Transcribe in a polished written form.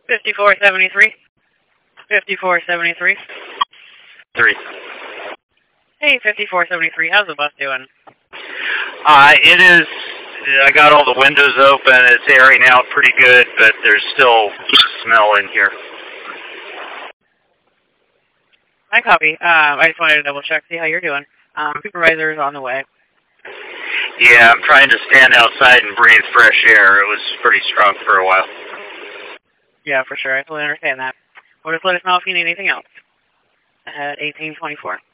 5473. 5473. 3. Hey, 5473. How's the bus doing? It is. I got all the windows open. It's airing out pretty good, but there's still smell in here. I copy. I just wanted to double check, see how you're doing. Supervisor is on the way. Yeah, I'm trying to stand outside and breathe fresh air. It was pretty strong for a while. Yeah, for sure. I totally understand that. Well, just let us know if you need anything else. At 1824.